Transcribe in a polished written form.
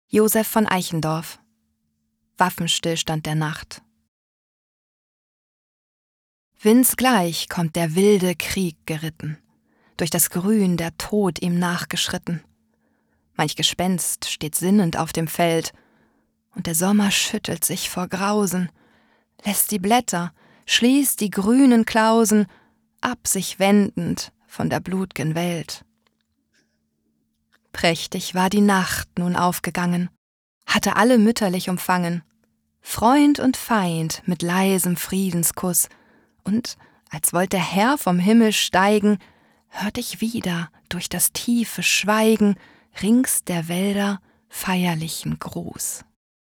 Josef von Eichendorff. Waffenstillstand der Nacht. Windsgleich kommt der wilde Krieg geritten, durch das Grün der Tod ihm nachgeschritten. Manch Gespenst steht sinnend auf dem Feld, und der Sommer schüttelt sich vor Grausen, lässt die Blätter, schließt die grünen Klausen, ab sich wendend von der blut'gen Welt. Prächtig war die Nacht nun aufgegangen, hatte alle mütterlich umfangen, Freund und Feind mit leisem Friedenskuss, und als wollt der Herr vom Himmel steigen, hört ich wieder durch das tiefe Schweigen rings der Wälder feierlichen Gruß.